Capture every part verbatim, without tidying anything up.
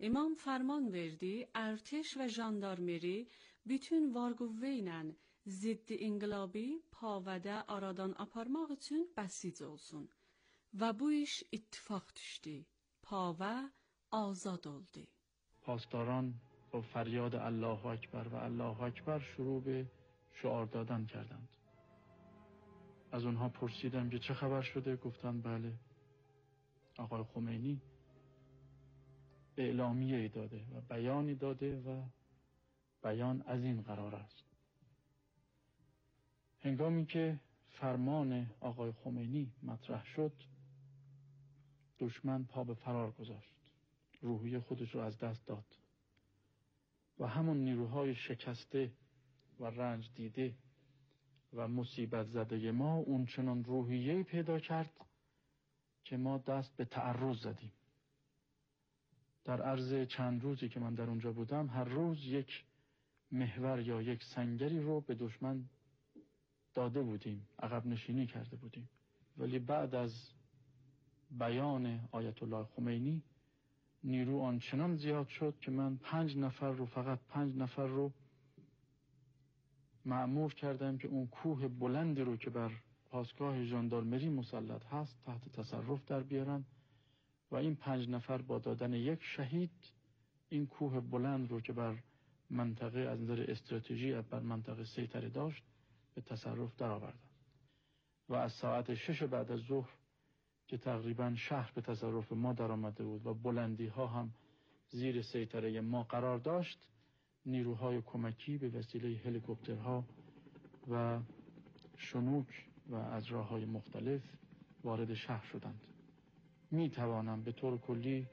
İmam ferman verdi, ərteş ve jandarmeri bütün varquvveynən ziddi inqilabi pavədə aradan aparmaq üçün bəsic olsun. و bu iş اتفاق düşdü. پاوه آزاد oldu. پاسداران با فریاد الله اکبر و الله اکبر شروع به شعار دادن کردند. از اونها پرسیدم که چه خبر شده؟ گفتند بله، آقای خمینی اعلامیه داده و بیانی داده و بیان از این قرار است. هنگامی که فرمان آقای خمینی مطرح شد، دشمن پا به فرار گذاشت، روحیه خودش رو از دست داد و همون نیروهای شکسته و رنج دیده و مصیبت زده ما اون چنان روحیه‌ای پیدا کرد که ما دست به تعرض زدیم. در عرض چند روزی که من در اونجا بودم، هر روز یک محور یا یک سنگری رو به دشمن داده بودیم، عقب نشینی کرده بودیم. ولی بعد از بیان آیت الله خمینی نیرو آنچنان زیاد شد که من پنج نفر رو فقط پنج نفر رو مأمور کردم که اون کوه بلندی رو که بر پاسگاه ژاندارمری مسلط هست تحت تصرف در بیارن و این پنج نفر با دادن یک شهید این کوه بلند رو که بر منطقه از نظر استراتژی بر منطقه سیطره داشت به تصرف در آوردن و از ساعت شش بعد از ظهر که تقریبا شهر به تصرف ما در آمده بود و بلندی ها هم زیر سیطره ما قرار داشت، نیروهای کمکی به وسیله هلیکوپترها و شنوک و از راه‌های مختلف وارد شهر شدند. می توانم به طور کلی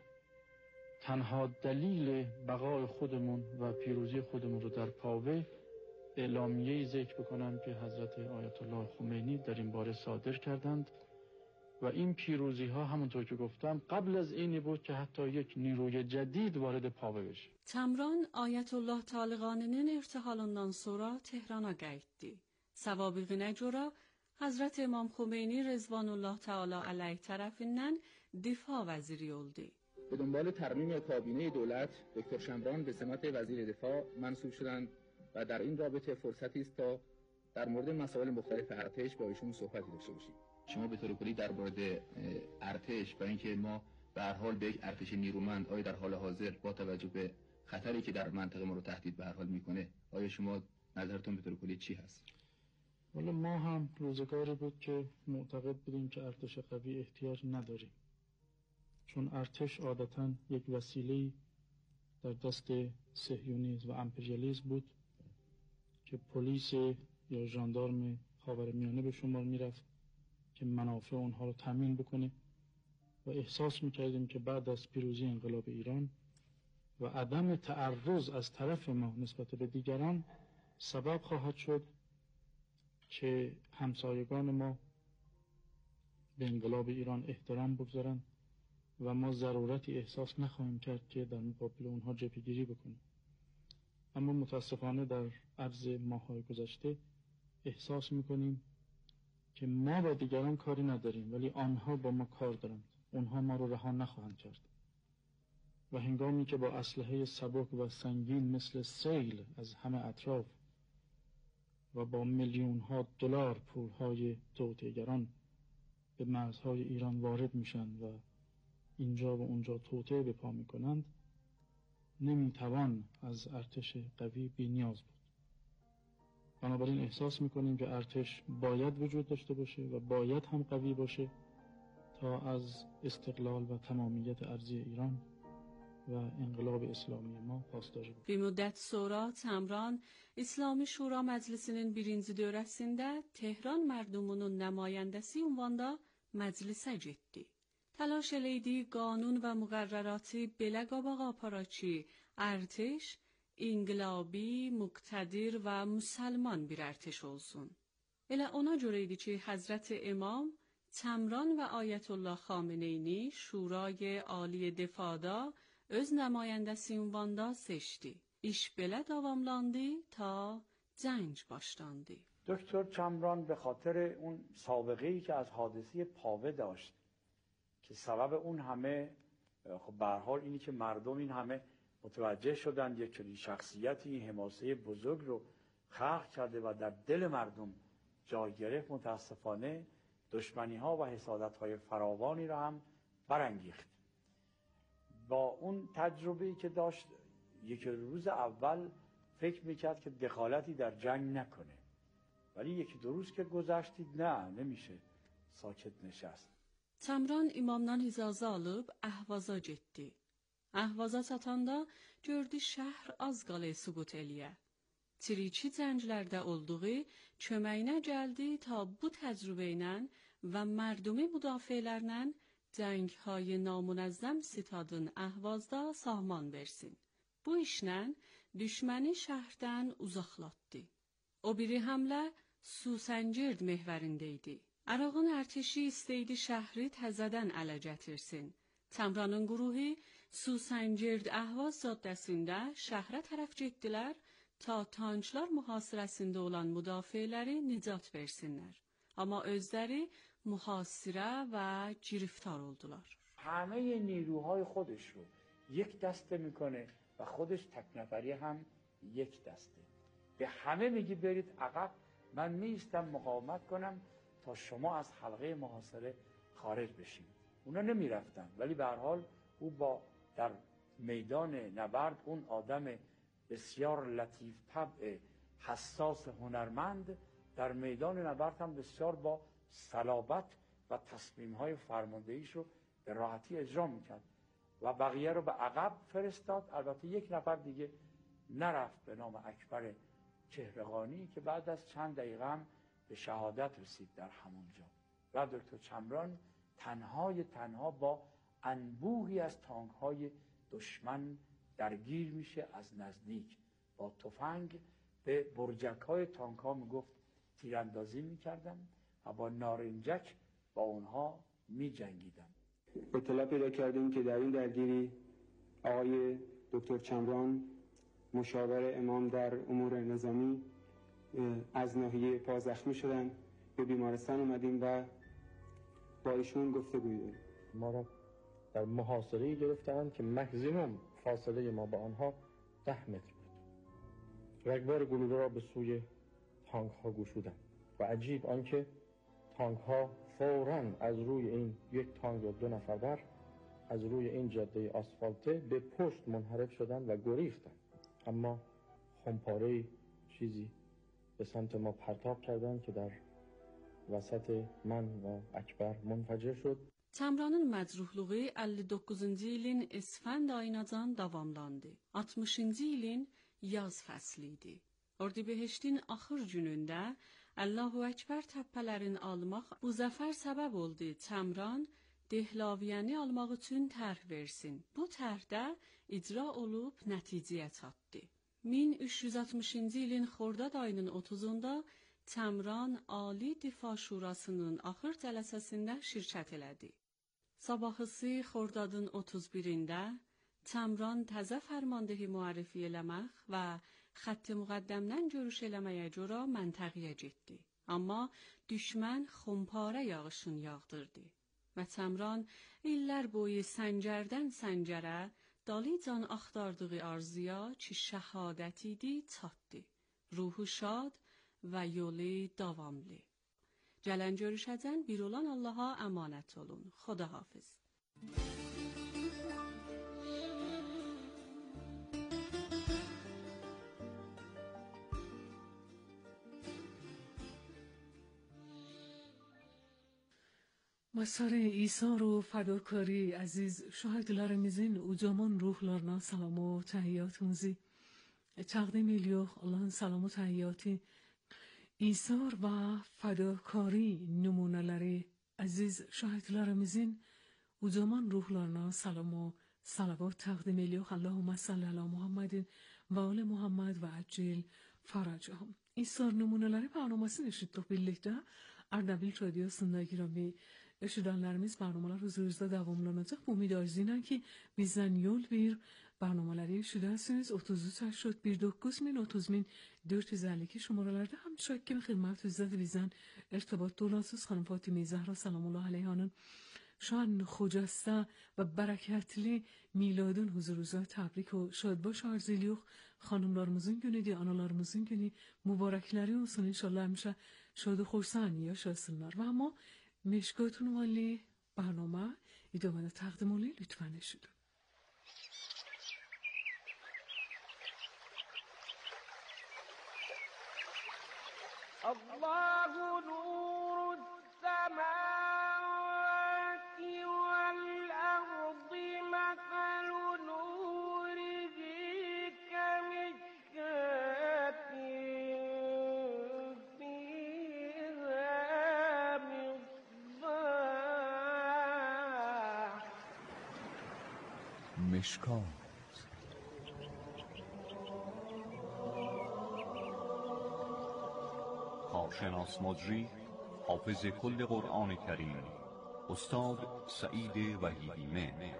تنها دلیل بقای خودمون و پیروزی خودمون رو در پاوه اعلامیه‌ای ذکر بکنم که حضرت آیت الله خمینی در این باره صادر کردند و این پیروزی ها همونطور که گفتم قبل از اینی بود که حتی یک نیروی جدید وارد پاوه بشه. Tamran Ayətullah Taliqaninin irtihalından sonra Tehrana qayıtdı. Səvabiqinə görə Hazret İmam Xomeyni Rezvanullah Teala aleyh tərəfindən difa vəziri oldu. به دنبال ترمیم کابینه دولت دکتر شمران به سمت وزیر دفاع منصوب شدند و در این رابطه فرصتی است تا در مورد مسائل مختلف ارتش با ایشون صحبتی داشته باشیم. شما به طور کلی در مورد ارتش برای اینکه ما به هر حال به یک ارتش نیرومند آیا در حال حاضر با توجه به خطری که در منطقه ما رو تهدید به هر حال میکنه، آیا شما نظرتون به طور کلی چی هست؟ ولی ما هم روزگاری بود که معتقد بودیم که ارتش قوی احتیاج نداریم، چون ارتش عادتاً یک وسیله در دست صهیونیسم و امپریالیسم بود که پلیس یا ژاندارم خاورمیانه به شمار میرفت که منافع اونها رو تامین بکنه و احساس میکردیم که بعد از پیروزی انقلاب ایران و عدم تعرض از طرف ما نسبت به دیگران سبب خواهد شد که همسایگان ما به انقلاب ایران احترام بگذارن و ما ضرورتی احساس نخواهیم کرد که در مقابل اونها جبهه‌گیری بکنیم. اما متاسفانه در عرض ماه‌های گذشته احساس میکنیم که ما با دیگران کاری نداریم ولی آنها با ما کار دارند. اونها ما رو رها نخواهند کرد و هنگامی که با اسلحه سبک و سنگین مثل سیل از همه اطراف و با میلیون ها دلار پولهای توطئه‌گران به مرزهای ایران وارد میشن و اینجا و اونجا توطئه به پا میکنند، نمیتوان از ارتش قوی بی نیاز بود. بنابراین احساس میکنیم که ارتش باید وجود داشته باشه و باید هم قوی باشه تا از استقلال و تمامیت ارضی ایران و انقلاب اسلامی ما پاسداری بود. Bir müddət sonra Tamran İslami Şura Məclisinin birinci dövrəsində Tehran mərdumunun nümayəndəsi ünvanda məclisə getdi. Təlaş eləydi qanun və müqərrəratı belə qabağa apara ki, ərteş inqilabi, muqtadir və müsəlman bir ərteş olsun. Elə ona görə idi ki, Həzrət İmam Tamran və Ayətullah Xameneini Şurای Ali Defada öz nümayəndəsi ünvanda seçdi. İş belə davamlandı ta جنگ başlandı. دکتر چمران به خاطر اون سابقه‌ای که از حادثه پاوه داشت که سبب اون همه خب به هر حال اینی که مردم این همه متوجه شدن یک چنین شخصیتی این حماسه بزرگ رو خلق کرده و در دل مردم جای گرفت، متاسفانه دشمنی ها و حسادت های فراوانی را هم برانگیخت. با اون تجربه‌ای که داشت، یک روز اول فکر میکرد که دخالتی در جنگ نکنه، ولی یکی دو روز که گذشتید نه نمیشه ساکت نشست. Tamran imamdan icazə alıb Əhvaza getdi. Əhvaza çatanda gördü şəhər az qalaya süqut eləyə. Triçi cənglərdə olduğu köməyinə gəldi ta bu təcrübə ilə və mərdumi müdafiələrlə cəngهای namunəzzəm sitadın Əhvazda sahman versin. Bu işlə düşməni şəhərdən uzaqlatdı. O biri həmlə Susəngird mehvərində idi. Ərağın ərteşi istəydi şəhri təzədən ələ gətirsin. Tamranın quruhu Susəngird Əhvaz caddəsində şəhrə tərəf getdilər ta tanklar mühasirəsində olan müdafiələri nicat versinlər. Amma özləri mühasirə və giriftar oldular. همه نیروهای خودش رو یک دسته میکنه و خودش تک نفری هم یک دسته. به همه میگی برید عقب، من میستم مقاومت کنم تا شما از حلقه محاصره خارج بشیم. اونا نمیرفتن، ولی به هر حال او با در میدان نبرد اون آدم بسیار لطیف طبع حساس هنرمند در میدان نبرد هم بسیار با صلابت و تصمیم‌های فرماندهیش رو به راحتی اجرا میکرد و بقیه رو به عقب فرستاد. البته یک نفر دیگه نرفت به نام اکبر چهره‌قانی که بعد از چند دقیقه هم به شهادت رسید در همونجا. و دکتر چمران تنهای تنها با انبوهی از تانک‌های دشمن درگیر میشه از نزدیک. با تفنگ به برجک‌های تانک‌ها میگفت تیراندازی میکردم و با نارنجک با اونها میجنگیدم. اطلاع پیدا کردیم که در این درگیری آقای دکتر چمران مشاور امام در امور نظامی از ناحیه پا زخمی شدن، به بیمارستان اومدیم و با ایشون گفتگویی داریم. ما را در محاصره گرفتند که مکزیموم فاصله ما با آنها ده متر بود. رگبار گلوله را به سوی تانک ها گشودند و عجیب آنکه تانک ها فوراً از روی این یک تانک و دو نفر بر از روی این جاده آسفالته به پشت منحرف شدند و گریختند. اما خمپاره چیزی به سمت ما پرتاب کردند که در وسط من و اکبر منفجر شد. Tamranın məcruhluğu əlli doqquzuncu ilin İsfənd ayınacan davamlandı. altmışıncı ilin yaz fəsli idi. Ordubehiştin axır günündə Allahu Əkbər təppələrini almaq bu zəfər səbəb oldu. Tamran Dehlaviyəni almaq üçün tərh versin. Bu tərhdə icra olub nəticəyə çatdı. min üç yüz altmışıncı ilin Xordad ayının otuzunda Tamran Ali Difa Şurasının axır cələsəsində şirkət elədi. Sabahısı Xordadın otuz birində Tamran təzə fərmandehi müərifi eləmək və xətt müqəddəmdən görüş eləməyə görə məntəqəyə getdi. Amma düşmən xumparə yağışın yağdırdı və Tamran illər boyu səncərdən səncərə dalıcan axtardığı arzuya ki şəhadət idi çatdı. Ruhu şad və yolu davamlı. Gələn görüşəcən bir olan Allaha əmanət olun. Xudahafiz. مسار ایثار و فداکاری عزیz şahitlerimizin ucaman ruhlarına selam و تحیاتونزی تقدیم ediyor Allah'ın selam و تحیاتی ایثار و فداکاری numuneleri aziz şahitlerimizin ucaman ruhlarına selam و salavat تقدیم ediyor Allahümme salli ala Muhammedin ve ala Muhammed ve acil faracahum. İthar numuneleri برنامه‌sini eşittik birlikte Ardabil Radyosu'nda girami eşidenlerimiz برنامه‌lar huzurunuzda devamlanacak. Bu umid arzulayıram ki bizden yol bir برنامه‌ları eşidərsiniz. otuz üç هشتاد bir dokuz min otuz min dörd yüz əlli iki şumaralarda həmçinin xidmətinizdə bizdən irtibat dolasınız. Xanım Fatime Zəhra salamullahi aleyhanın شان خجسته و برکetli miladın huzurunuza tebrik ve şadbaş arz ediyor. Hanımlarımızın günü de analarımızın günü mübarekleri olsun inşallah hمیشه şad و خرسند yaşasınlar. و اما مشکاتون والی برنامه ادامه تقدیم ولی لطفا نشد. الله نور السماوات والأرض مثل نوره كمشكاة فيها مصباح مشکات کارشناس مجری حافظ کل قرآن کریم استاد سعید وحیدی مهر.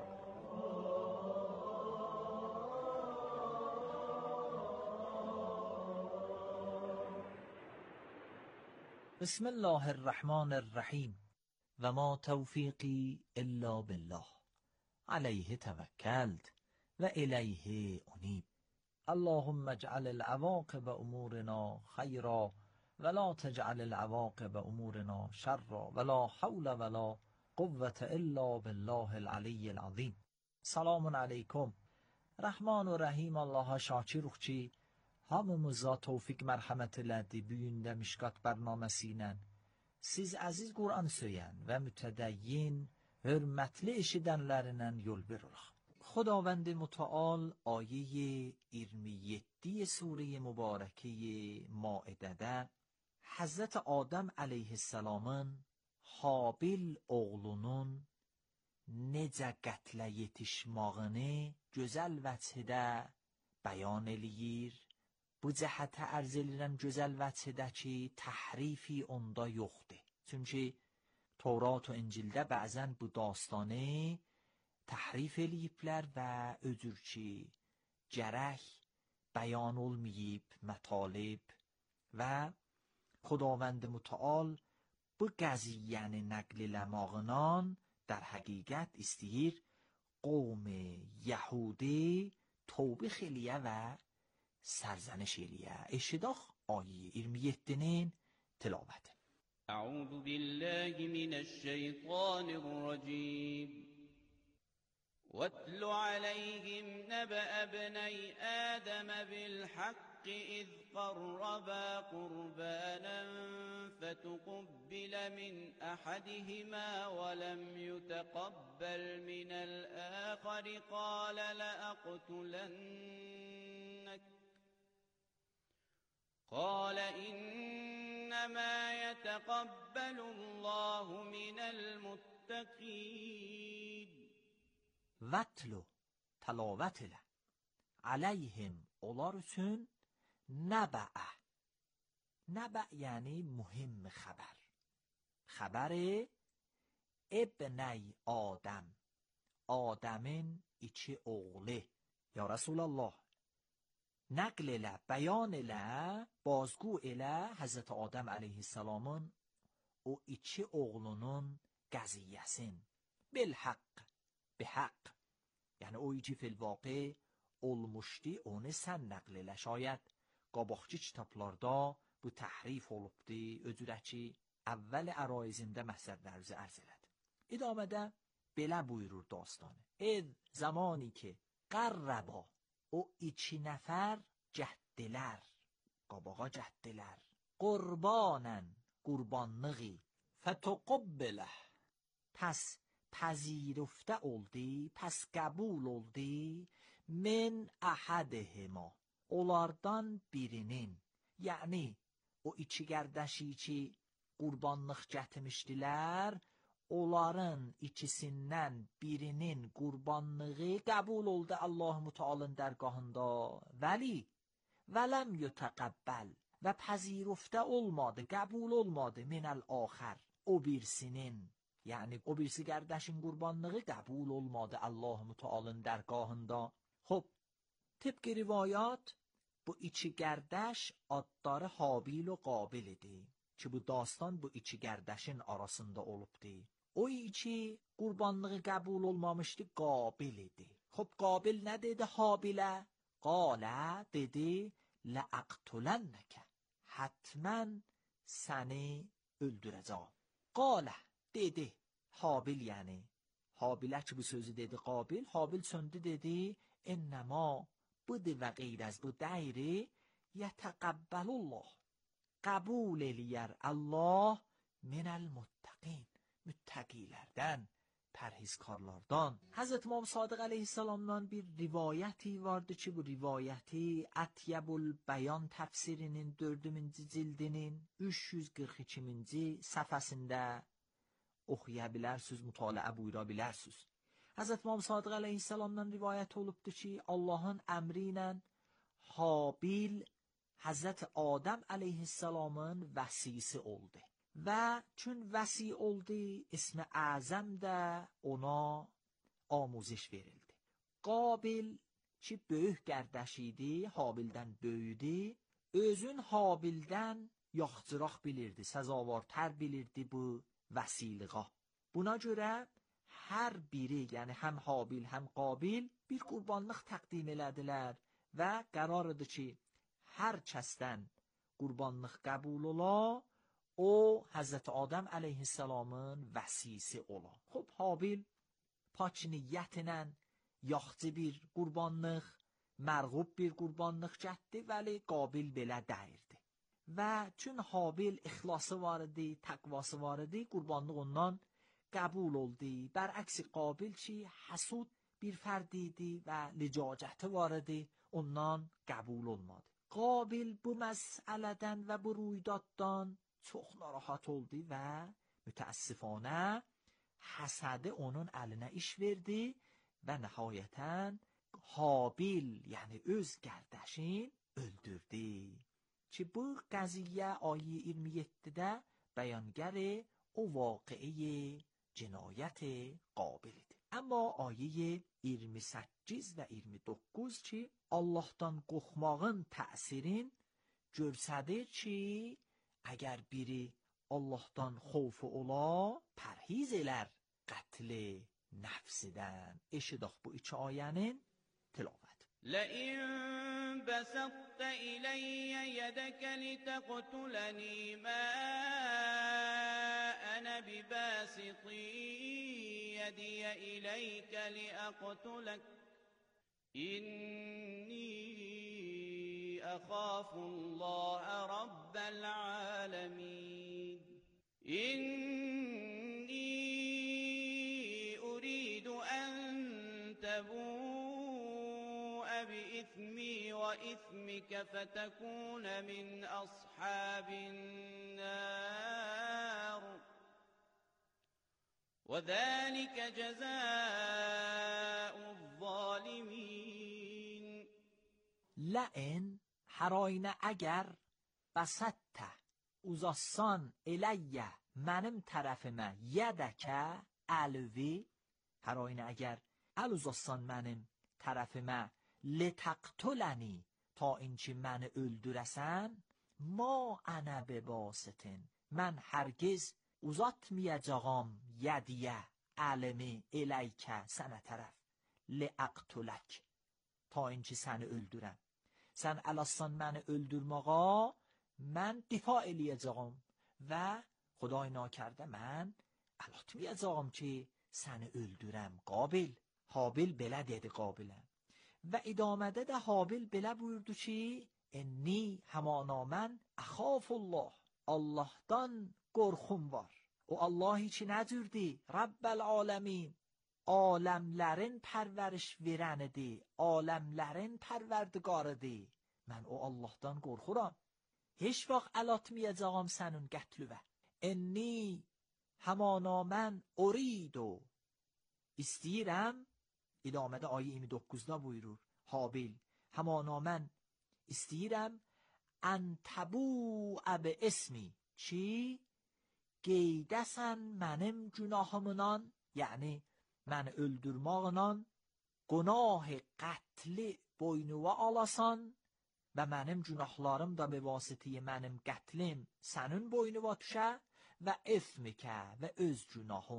بسم الله الرحمن الرحیم و ما توفیقی الا بالله علیه توکلت و الیه انیب. اللهم اجعل العواقب امورنا خیرا ولا تجعل العواقب امورنا شرا ولا حول ولا قوة الا بالله العلی العظیم. سلام علیکم. Rahman ve Rahim Allah'a şakir ruhçi hamımıza tevfik merhamet elədi bu gündə Mişkat bərnaməsilə. Siz əziz Qur'an söyən və mütədəyyin, hörmətli eşidənlərindən yol veririk. خداوند متعال آیه iyirmi yedi سوره مبارکه مائده Hazreti Adəm əleyhissalamın Habil oğlunun necə qətlə yetişmağını gözəl vəçhdə bəyan eləyir. Bu cəhətə ərz eləyirəm gözəl vəçhdə ki, təhrifi onda yoxdur. Çünki Tevrat və İncildə bəzən bu dastanı təhrif eləyiblər və özür ki, gərək bəyan olmayıb mətalib və خداوند متعال bu qəziyyəni nəql eləmağından در həqiqət istəyir qovm Yəhudi tövbə eləyə və sərzəniş eləyə. Eşidək ayə iyirmi yeddinin tilavəti. أعوذ بالله من الشيطان الرجيم واتل عليهم نبأ ابني آدم بالحق إذ قربا قربانا فتقبل من أحدهما ولم يتقبل من الآخر قال لأقتلنك قال إنما يتقبل الله من المتقين. وَاتْلُ تلاوت elə علیهم onlar üçün nəbəə. Nəbə yəni mühim xəbər. Xəbəri ibnəy Adəm. Adəmin iki oğlu. Ya Rasulallah, nəql elə, bəyan elə, bazgü elə Həzrət Adəm əleyhissalamın o iki oğlunun qəziyyəsin. Bilhaq, bihaq. Yəni o iki filvaqi olmuşdu, onu sən nəql elə. Şayət qabaqçı kitablarda bu təhrif olubdu, özürə ki, əvvəl əraizimdə məhsədlərinizi ərz elədi. İdamədə belə buyurur dastanı. Ev zamani ki, qarraba o iki nəfər cəhdilər, qabağa cəhdilər, qurbanən qurbanlığı, fətuqubbiləh, pəs پذیرفته oldu, pəs qəbul oldu, min əhədihima, onlardan birinin, yəni o iki qərdəşi ki qurbanlıq gətirmişdilər, onların ikisindən birinin qurbanlığı qəbul oldu Allah-u Teala'nın dərgahında. Vəli vələm yutəqəbbəl və pəzirufdə olmadı, qəbul olmadı minəl axər, o birisinin, yəni o birisi qərdəşin qurbanlığı qəbul olmadı Allah-u Teala'nın dərgahında. Xub, tıpqı rivayat bu iki qərdəş adları Habil və Qabil idi ki, bu dastan bu iki qərdəşin arasında olubdu. o içi qurbanlığı qəbul olmamışdı, Qabil idi. Xub Qabil nə dedi Habilə? Qalə dedi, ləəqtulennəkə, hətmən səni öldürəcəm. Qalə dedi, Habil yəni. Habilə ki bu sözü dedi Qabil, Habil söndü dedi, ennəma budur və qeyr az bu deyri, yətəqəbbəlullah, qəbul eləyər Allah minəl muttəqin, müttəqilərdən, pərhizkarlardan. Hazreti İmam Sadiq aleyhisselamdan bir rivayəti vardı ki, bu rivayəti Ətyəbül Bəyan təfsirinin dördüncü cildinin üç yüz qırx ikinci səhifəsində oxuya bilərsiniz, mütaliə buyura bilərsiniz. Hazreti İmam Sadiq aleyhisselamdan rivayət olubdur ki, Allahın əmri ilə Habil Hazreti Adəm aleyhisselamın vəsisi oldu. Və çün vəsi oldu, ismi Əzəm də ona amuzиш verildi. Qabil ki böyük qərdəş idi, Habildən böyüdü, özün Habildən yaxçıraq bilirdi, səzavartər bilirdi bu vəsiliğa. Buna görə hər biri, yəni həm Habil, həm Qabil bir qurbanlıq təqdim elədilər və qərar idi ki, hər kəsdən qurbanlıq qəbul ola, o Həzrəti Adəm əleyhisselamın vəsisi ola. Xub Habil pak niyyətlə yaxçı bir qurbanlıq, mərğub bir qurbanlıq gətdi, vəli Qabil belə dəyirdi. Və çün Habil ixlası var idi, təqvası var idi, qurbanlıq ondan qəbul oldu. Bərəksi Qabil ki, həsud bir fərd idi və licacəti var idi, ondan qəbul olmadı. Qabil bu məsələdən və bu ruydaddan çox narahat oldu və mütəəssifanə həsədi onun əlinə iş verdi və nəhayətən Habil, yəni öz qərdəşin öldürdü. Ki bu qəziyyə ayə iyirmi yeddidə bəyangar o vaqiə cinayət Qabil idi. Amma ayə iyirmi səkkiz və iyirmi doqquz ki, Allahdan qorxmağın təsirin görsədir ki, əgər biri Allahdan xofu ola, pərhiz elər qətli nəfsidən. Eşidək bu iki ayənin tilavət. لئن بسطت إلي يدك لتقتلني ما أنا بباسط يدي إليك لأقتلك إني أخاف الله رب العالمين إني أريد أن تبوء بإثمي وإثمك فتكون من أصحاب النار وذلك جزاء الظالمين. لئن هراینه اگر بسطت uzatsan eلیه mənim tərəfimə yədəkə əlvi, heraynə əgər əl uzatsan mənim tərəfimə لتقتلنی ta inki məni öldürəsən, ma ənə bebasitin, mən hərgiz uzatmayacağam yədiyə əlimi eləykə sənə tərəf, liəqtulək, ta inki səni öldürəm. Sən əl assan məni öldürməğa, mən difa eləyəcəyəm və Xuday nakərdə mən əl atmayacağım ki, səni öldürəm. Qabil, Habil belə dedi Qabilə. Və idamədə də Habil belə buyurdu ki, enni həmana mən əxafullah, Allahdan qorxum var. O Allahi ki nəcürdür? Rabbəl aləmin, aləmlərin pərvəriş verənidir, aləmlərin pərverdigarıdır. Mən o Allahdan qorxuram. Heç vaxt əl atmayacağam sənin qətlüvə. Enni həmana mən uridu, istəyirəm. İdamədə ayə iyirmi doqquzda buyurur Habil, həmana mən istəyirəm ən təbuə bi ismi, ki qeydəsən mənim günahımdan, yəni məni öldürmağından, günah qətli boynuna alasan və mənim günahlarım da be vasitəyə mənim qətlim sənin boynuna düşə və ismikə və öz günahın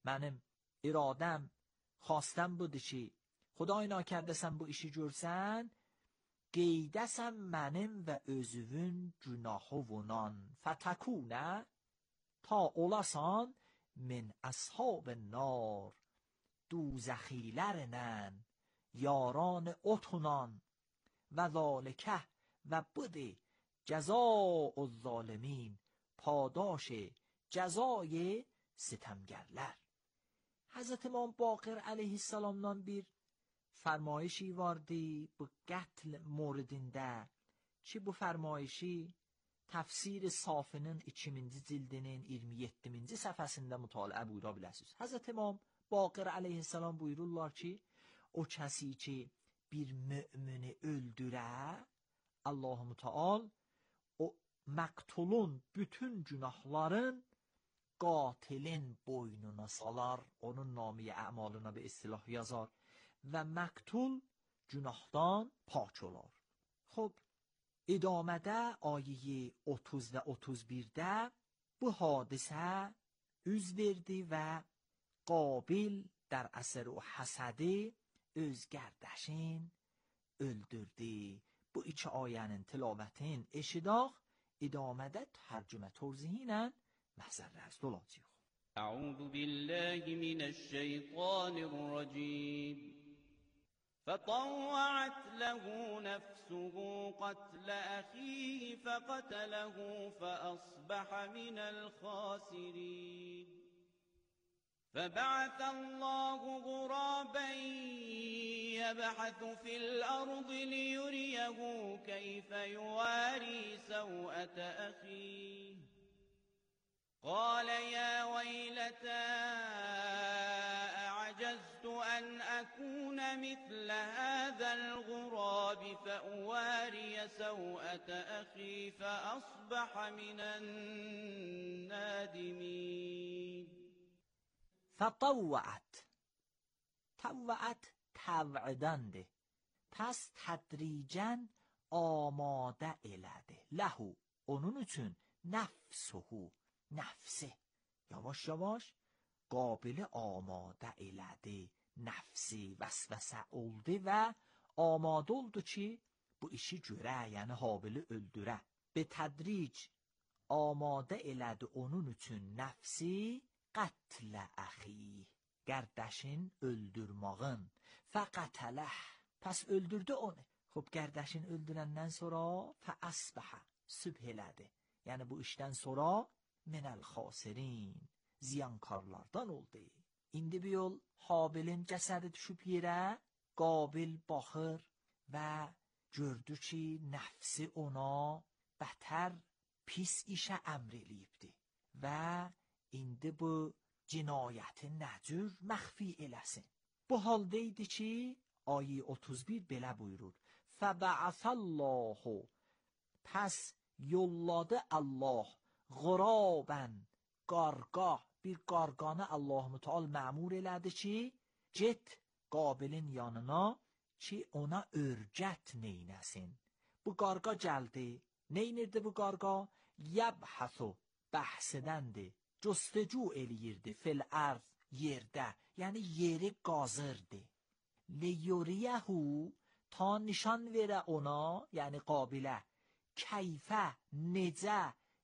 Mənim iradəm, xواستم budur ki, Xuday nakərdə sən bu işi görsən, qeydəsən mənim və özüvün günahıvunan fətəkунə, ta olasan min اصحاب النار دوزخیlərlə یاران اتونان و ذالکه و بده جزاء الظالمین پاداش جزای ستمگرlər. Hazreti İmam Baqir aleyhisselamdan bir fərmayişi vardı bu qətl moridində ki, bu fərmayişi təfsir Safinin ikinci cildinin iyirmi yeddinci səhifəsində mütaliə buyura biləsiniz. Hazreti İmam Baqir aleyhisselam buyururlar ki, o kəsi ki bir mümini öldürə, Allah-u Teala o məktulun bütün günahların qatilin boynuna salar, onun namiyə əmalına bir istilah yazar və məktul günahdan pak olar. Xub, idamədə ayə otuz və otuz birdə bu hadisə üz verdi və Qabil در اثر و حسده öz qardaşın öldürdü. Bu iki ayənin tilavetin eşidaq, idamədə tərcümə torzihi ilə məhzərlərz dolacaq. أعوذ بالله من الشيطان الرجيم فطوعت له نفسه قتل أخيه فقتله فأصبح من الخاسرين فبعث الله غرابا يبحث في الأرض ليريه كيف يواري سوءة أخيه قال يا ويلتى أعجزت أن أكون مثل هذا الغراب فأواري سوءة أخي فأصبح من النادمين فطوعت طوعت توعدنده پس تدریجاً آماده elədi له onun üçün nefsuhu nefsi yavaş yavaş Qabil'i آماده elədi nefsi vəsvəsə oldu və آماده oldu ki bu işi görə, yəni Habil'i öldürə. Be tədric آماده elədi onun üçün nefsi qətlə əxi, qardaşın öldürmağın. Fəqətələh, pəs öldürdü onu. Xub, qardaşın öldürəndən sonra fəəsbəhə, sübh elədi. Yəni bu işdən sonra minəl xasirin, ziyankarlardan oldu. İndi bir yol Habil'in cəsədi düşüb yerə, Qabil baxır və gördü ki, nəfsi ona bətər pis işə əmr eləyibdi və indi bu cinayəti nəcür məxfi eləsin. Bu halda idi ki, ayə otuz bir belə buyurur. Fəbəəsəllahu, pəs yolladı Allah,ğurabən, qarqa, bir qarqanı Allah-u Teala məmur elədi ki, get Qabilin yanına ki, ona örgət neynəsin. Bu qarqa gəldi. Neynirdi bu qarqa? Yəbhəsu, bəhsədəndi. Cüstəcü eləyirdi fil ərz, yerdə, yəni yeri qazırdı. Liyuriyəhu, ta nişan verə ona, yəni Qabilə, keyfə, necə,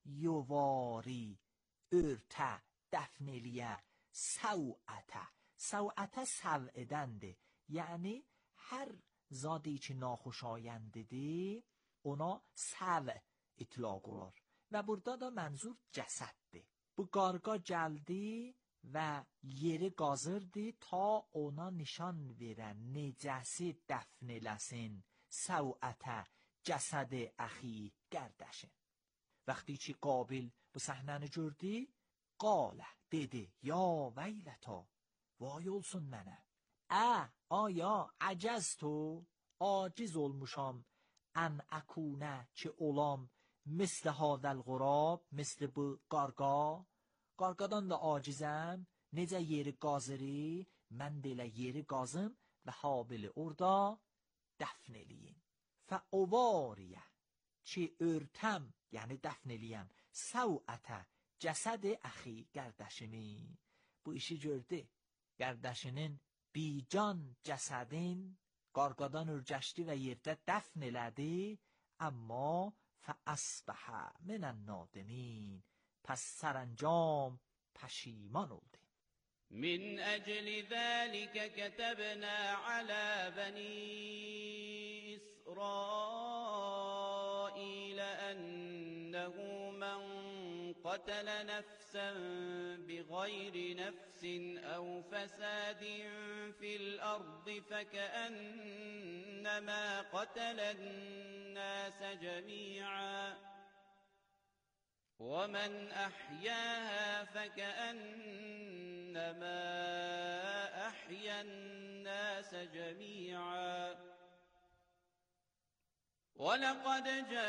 yuvari, örtə, dəfn eləyə, səvətə. Səvətə səv edəndi, yəni hər zadı ki naxoşayendidir, ona səv itlaq olar. Və burada da mənzur cəsəddir. Bu qarqa gəldi və yeri qazırdı ta ona nişan verən necəsi dəfn eləsin səvətə cəsədi əxi qardaşın. Vəxti ki Qabil bu səhnəni gördü, qalə dedi, ya veyləta, vay olsun mənə. Ə, aya, əcəztu, aciz olmuşam, ən əkunə ki olam, مثل هذا الغراب مثل bu qarqa qarqadan da acizəm necə yeri qazırı mən də elə yeri qazım və Habili orada dəfn eləyin fəuvariyə ki örtəm yəni dəfn eləyəm səvətə cəsədi əxi qardaşımı bu bu işi gördü. Qardaşının bican cəsədin qarqadan ürgəşdi və yerdə dəfn elədi. Amma فَأَصْبَحَ مِنَ النَّادِمِينَ پس سرانجام پشیمان oldu. من أجل ذلك كتبنا على بني إسرائيل أنه من قتل نفسا بغير نفس أو فساد في الأرض فكأنما قتل الناس جميعا ومن أحياها فكأنما أحيا الناس جميعا ولقد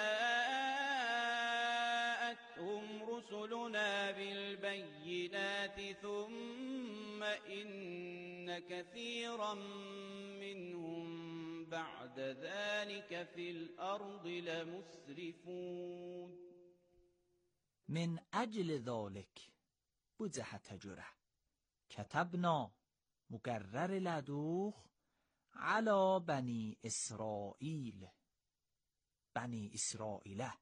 جاءتهم رسلنا بالبينات ثم إن كثيرا منهم بعد ذلك في الأرض لمسرفون. من اجل ذلك bu cəhətə görə كتبنا مقرر لدوخ على بني إسرائيل بني إسرائيل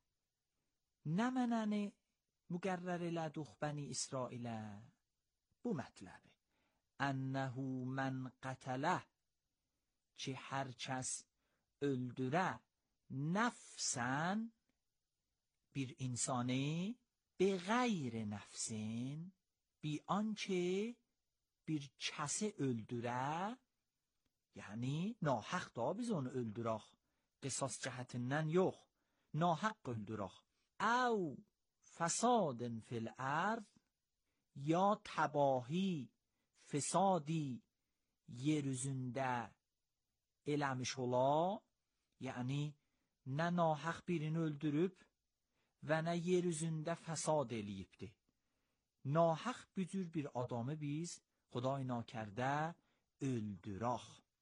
نمنن مقرر لدوخ بني إسرائيل bu mətləbi أنه من قتله ki hər kəs öldürə nəfsən bir insanı به غیر نفسین بی آنکه bir kəsi öldürə, yəni nahaq da biz onu öldürək, qisas cəhətindən yox, nahaq öldürək. Əv fəsadın fil ərd, ya təbahi, fesadi yer üzündə eləmiş ola, yəni nə nahaq birini öldürüb, və nə yer üzündə fəsad eləyibdi. Nahaq bücür bir adamı biz, Xuday nakərdə, öldürək.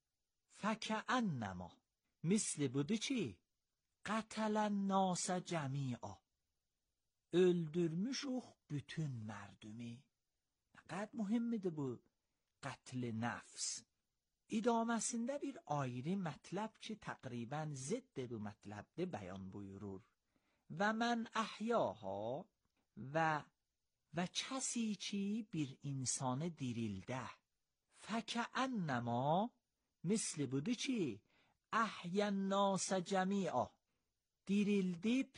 Fəkəənnəma, misli budur ki, qətələn nasə cəmiə, öldürmüşük bütün mərdumi. Nə qədər mühimmidir bu qətl-i nəfs. İdaməsində bir ayrı mətləb ki, təqribən zidd bu mətləbdə bəyan buyurur. و من احیاها و و کسی چی bir insanı dirildə فکأنما مثل budur ki احیا الناس جمیعا dirildib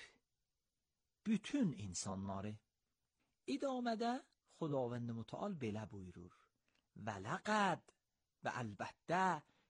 bütün insanları. İdamədə Xudavənd Mütəal belə buyurur. Və ləqəd və əlbəttə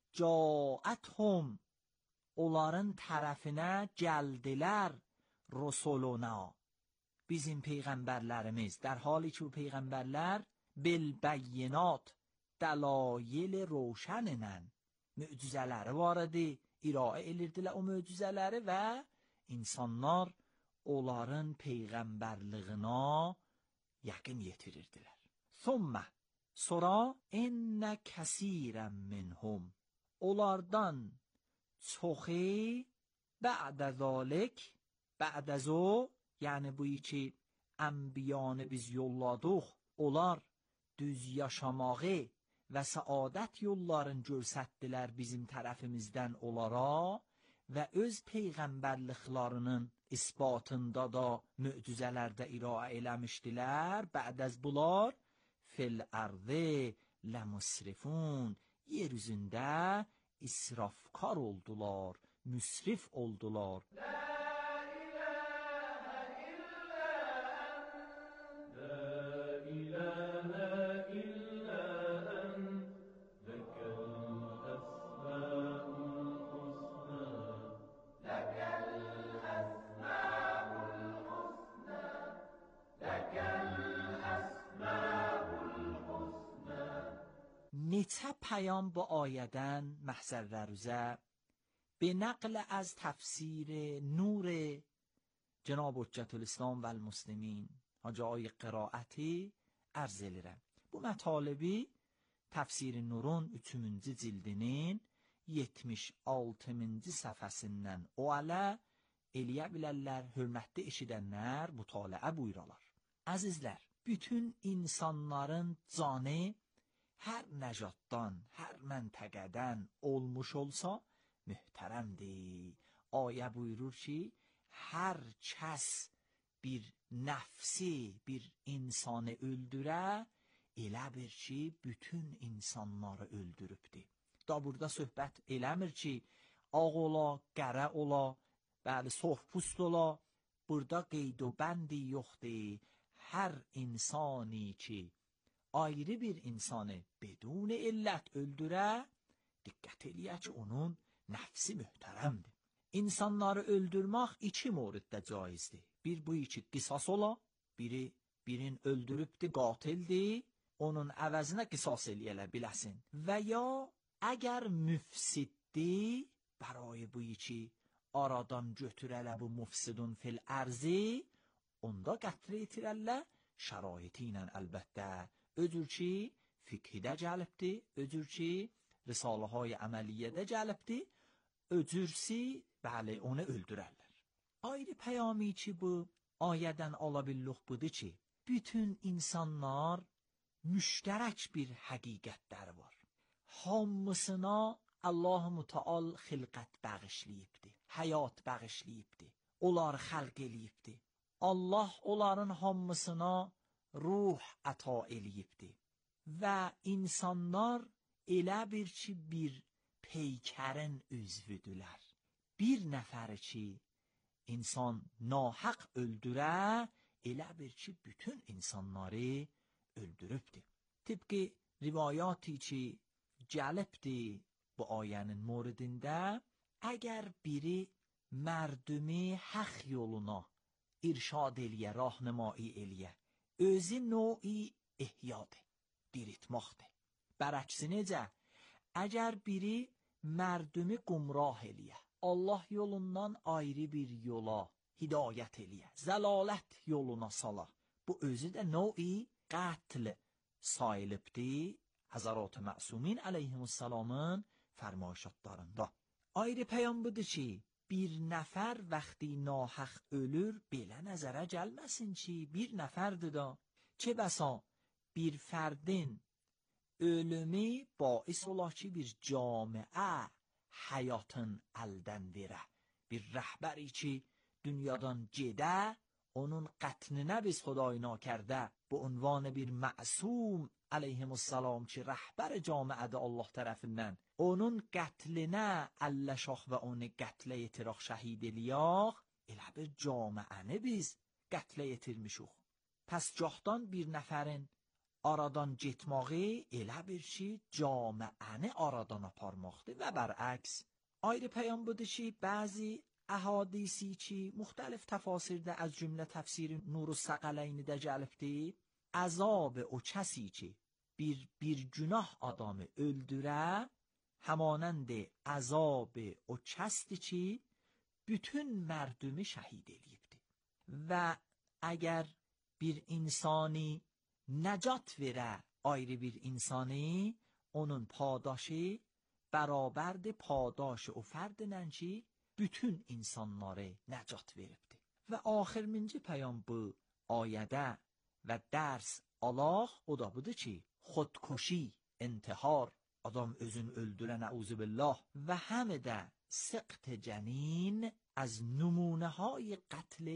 caəthum onların tərəfinə gəldilər رسولنا bizim peyğəmbərlərimiz در حالی ki bu peyğəmbərlər بالبینات دلایل روشنlə möcüzələri var idi, iraə edirdilər o möcüzələri və insanlar onların peyğəmbərliyinə yəqin yetirirdilər. Sonra sonra inne kəsirən minhum onlardan çoxu بعد ذلك بعد از o, yəni bu iki ənbiyanı biz yolladıq, onlar düz yaşamağı və səadət yollarını görsətdilər bizim tərəfimizdən onlara və öz peyğəmbərliklərinin isbatında da möcüzələrdə iraə eləmişdilər. Bə'd az bunlar fil ardı lemusrifun, yer üzündə israfkar oldular, müsrif oldular. neçə پیام با آیدن محضر روزه به نقل از تفسیر نور جناب حجت الاسلام و المسلمین جای قرائتی arz edirəm. Bu mətalibi Təfsir-i Nurun üçüncü cildinin yetmiş altıncı səhifəsindən o alə eləyə bilərlər, hörmətli eşidənlər mütaliə buyuralar. Əzizlər, bütün insanların canı her necattan, her məntəqədən olmuş olsa mühtərəmdir. Ayə buyurur ki, hər kəs bir nəfsi, bir insanı öldürə, elə bir ki, bütün insanları öldürübdür. Da burada söhbət eləmir ki, ağ ola, qərə ola, bəli, sorpust ola, burada qeyd و bəndi yoxdur. Hər insani ki, ayrı bir insanı بدون illət öldürə, diqqət eləyək ki, onun nəfsi mühtərəmdir. İnsanları öldürmək iki moriddə caizdir. Bir bu iki qisas ola, biri birin öldürübdür, qatildir, onun əvəzinə qisas eləyələ biləsin. Və ya əgər müfsiddir, برای bu iki aradan götürələ bu mufsidun fil ərzi, onda qətl etirələ şəraiti ilə əlbəttə. Öcür ki, fiqhidə gəlibdir, öcür ki, risaləhay əməliyyədə gəlibdir, öcürsi, bəli, onu öldürərlər. Ayrı peyami ki, bu ayədən ala billuq budur ki, bütün insanlar müştərək bir həqiqətləri var. Hamısına Allah Müteal xilqət bəğişləyibdir, həyat bəğişləyibdir, onlar xəlq eləyibdir. Allah onların hamısına ruh əta eləyibdir. Və insanlar elə bir ki, bir peykərin üzvüdülər. Bir nəfəri ki, insan nahaq öldürə, elə bir ki, bütün insanları öldürübdür. Tıpkı rivayati ki, gəlibdir bu ayənin moridində, əgər biri mərdumi haq yoluna irşad eləyə, rahnimai eləyə, özü növi ihyadır, diritmaqdır. Bərəksi necə? Əgər biri mərdumi qumrah eləyə, Allah yolundan ayrı bir yola hidayət eləyə, zəlalət yoluna sala, bu özü də növi qətl sayılıbdır, Həzərat-ı Məsumین əleyhimussalamın fərmayışatlarında. Ayrı peyam budur ki, bir nəfər vəxti nahaq ölür, belə nəzərə gəlməsin ki, bir nəfərdir da. Çə bəsa bir fərdin ölümü bais ola ki, bir camiə həyatın əldən verə. Bir rəhbəri ki, dünyadan gedə, onun qətlinə biz xudای nakərdə, bu ünvan bir məsum əleyhimussalam ki, rəhbər camiədə Allah tərəfindən, onun qətlinə əlləşaq və onu qətlə yetiraq, şəhid eləyaq, elə bir camiəni biz qətlə yetirmişuq. Pəs gahdan bir nəfərin aradan getməyi elə bir ki, camiəni aradan aparmaqdır və bərəks. Ayrı peyam budur ki, bəzi əhadisi ki, müxtəlif təfasirdə az cümlə təfsir Nurus-Səqələynidə gəlibdir, əzab o kəsi ki, bir, bir günah adamı öldürə, həmanənd əzab o kəsdir ki, bütün mərdumi şəhid eləyibdir. Və əgər bir insani nəcat verə, ayrı bir insani, onun padaşı bərabərdir padaşı o fərdinən ki, bütün insanları nəcat veribdir. Və axırıncı peyam bu ayədə və dərs Allah o da budur ki, xodkuşi, intihar, adam özünü öldürə, nəuzubillah, və həm də سقط جنین از نمونه های قتل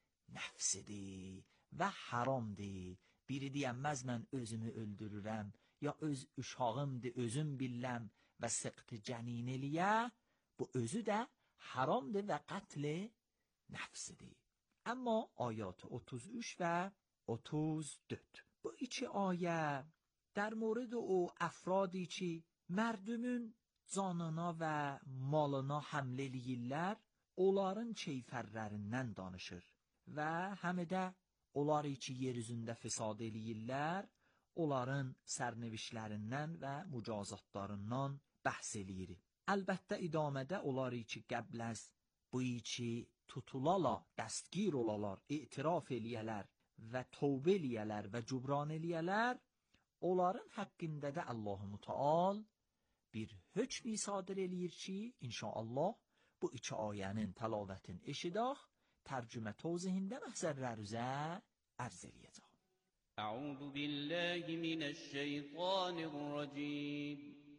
نفسیdir və haramdır. Biri deyəməz mən özümü öldürürəm, ya öz uşağımdır, özüm billəm və sıqt cənin eləyə, bu özü də haramdır və qətl nəfsidir. Amma ayat otuz üç və otuz dörd. Bu iki ayə در مورد o افرادی ki mərdümün canına və malına həmlə eləyirlər, onların keyfərlərindən danışır və həm də onlar ki yer üzündə fisad eləyirlər, onların sərnevişlərindən və mücazatlarından bəhs eləyir. Əlbəttə idamədə onlar ki qəbl az bu ki tutulala, dəstgir olalar, etiraf eləyələr və tövbə eləyələr və cübran eləyələr, onların haqqında da Allah Müteal bir hökmi sadir eləyir ki, inşallah bu iki ayənin təlavətini eşidək, tərcümə tozihində məhzərlər üzə ərz eləyəcək. أعوذ بالله من الشيطان الرجيم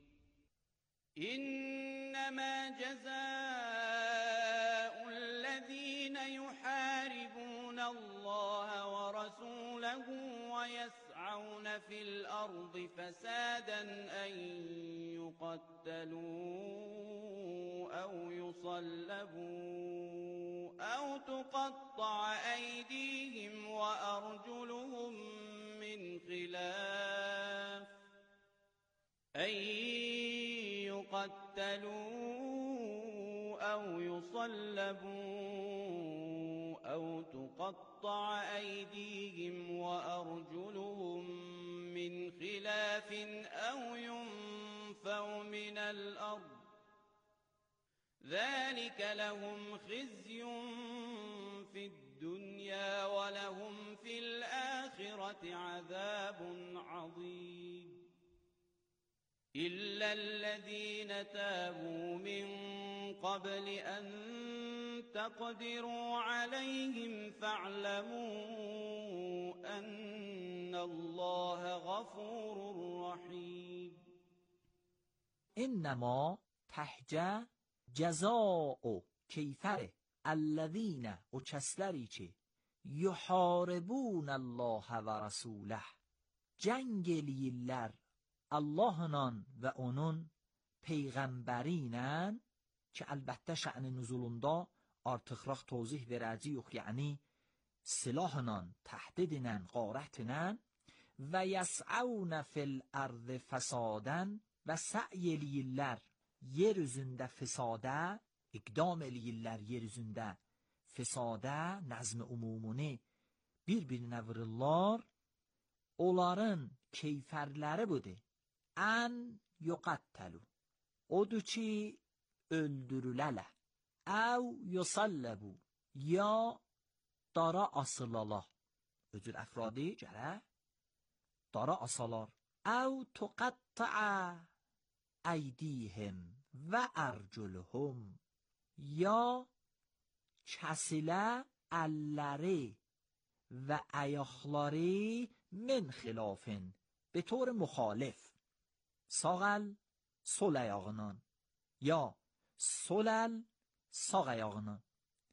إنما جزاء الذين يحاربون الله ورسوله ويسعون في الأرض فسادا أن يقتلوا أو يصلبوا أو تقطع أيديهم وأرجلهم من خلاف أن يقتلوا أو يصلبوا أو تقطع أيديهم وأرجلهم من خلاف أو ينفوا من الأرض ذلك لهم خزي في الدنيا ولهم في الآخرة عذاب عظيم إلا الذين تابوا من قبل أن تقدروا عليهم فاعلموا أن الله غفور رحيم انما تحجه جزاء کیفر الذین o kəsləri ki yuharibun Allah və rasuləh cəng eləyirlər Allahla və onun peyğəmbəri ilə ki əlbəttə şə'n nüzulunda artıqraq tozih verəcəyik, yəni silahla, təhdidlə, qarətlə və yəs'əvnə fil ərd fəsadən və səy eləyirlər yer üzündə fisadə, iqdam eləyirlər yer üzündə fisadə, nəzm-i umumuni bir-birinə vururlar, onların keyfərləri budur. Ən yuqattəlu, odur ki öldürülələ, əv yusalləbu, ya dara asılala, özür əfradi gərə, dara asalar, əv tuqatta'a əydihim və ərcülhum, ya kəsilə əlləri və əyaqları min xilafin, به طور مخالف ساقل sol ayağının ya solal sağ ayağının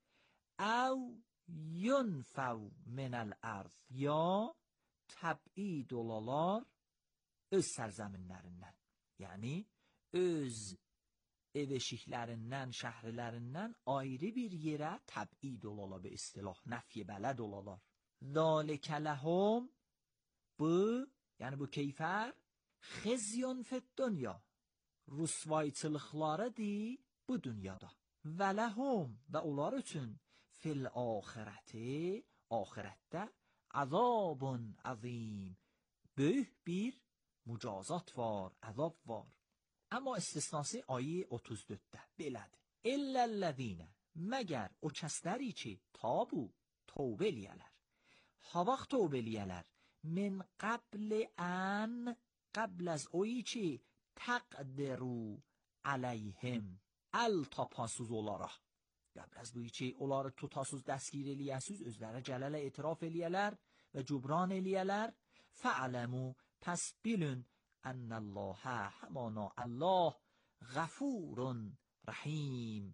ev yunfev minel arz ya təbid olalar öz sərzaminlərindən, yəni öz ev eşiklərindən, şəhrilərindən ayrı bir yerə təbid olalar, be istilah nəfyi bələd olalar. ذَلِكَ لَهُمْ bu, yəni bu keyfər xezyun fid dünya, rüsvayçılıqlarıdır bu dünyada. Və ləhum və onlar üçün fil axirəti, axirətdə azabun azim, böyük bir mücazat var, əzab var. Amma istisnası ayə otuz dörddə belədir. İlləl-ləzīnə, məgər o kəsləri ki tabu, tövbə eləyələr. Ha vaxt tövbə eləyələr, min qabl ən, qabl az oyi ki təqdiru aləyhim, əl tapasız olaraq. Qabl az oyi ki onları tutasız dəstgir eləyəsiz, özlərə cələlə etiraf eləyələr və cübran eləyələr. Fə'ələmu, pəs bilün, ənəlləhə, həmana Allah, غفور رحیم،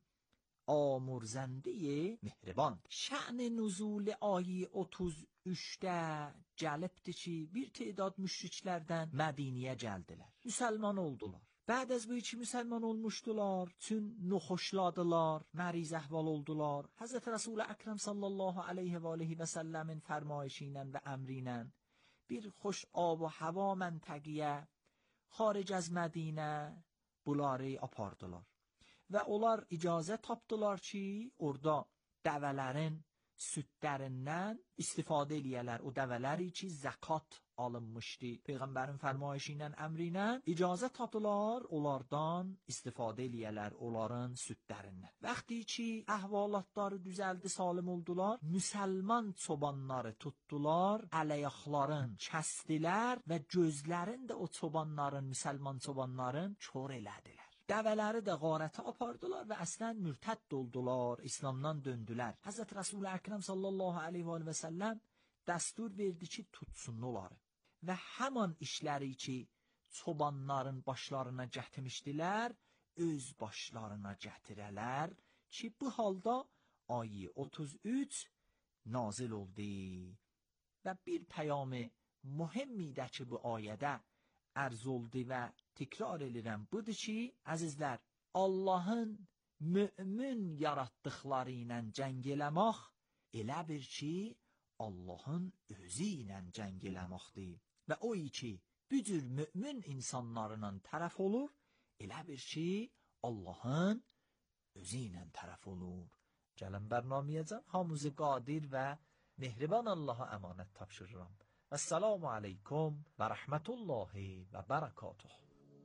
آمرزنده مهربان. شأن nüzul ayı otuz üçdə gəlibdi ki, bir تعداد müşriklərdən Mədiniyə gəldilər. Müsəlman oldular. Bəd az bu iki müsəlman olmuşdular, çün nuxoşladılar, məriz əhval oldular. Həzrət Rəsul Əkrəm sallallahu aleyhi və aleyhi və səlləmin fərmayişi ilə və əmri ilə bir xoş ab و hava məntəqiyə xaric az Mədinə bunları apardılar. Və onlar icazə tapdılar ki, orada dəvələrin südlərindən istifadə eləyələr. O dəvələri ki, zəkat alınmışdı. Peyğəmbərin fərmayişi ilə, əmri ilə icazə tapdılar, onlardan istifadə eləyələr, onların südlərindən. Vaxtı ki, əhvalatları düzəldi, salim oldular, müsəlman çobanları tutdular, ələyaqların kəsdilər və gözlərin də o çobanların, müsəlman çobanların kör elədilər. Dəvələri də qarətə apardılar və əslən mürtədd oldular, İslamdan döndülər. Həzrət Rəsul Əkrəm sallallahu aleyhi və səlləm dəstur verdi ki, tutsunlar. Və həman işləri ki, çobanların başlarına gətirmişdilər, öz başlarına gətirələr ki, bu halda ayı otuz üç nazil oldu. Və bir peyamı mühümmi də ki, bu ayədə ərz oldu və təkrar edirəm, budur ki, əzizlər, Allahın mümin yaratdıqları ilə cəng eləmək elə bir ki, Allahın özü ilə cəng eləməkdir. Və o ki, bu cür mümin insanlarla tərəf olur, elə bir ki, Allahın özü ilə tərəf olur. Gəlin bərnamiyəcəm, hamımızı qadir və mehriban Allaha əmanət tapşırıram. Esselamu aleykum və rəhmətullahi və bərəkatuhu.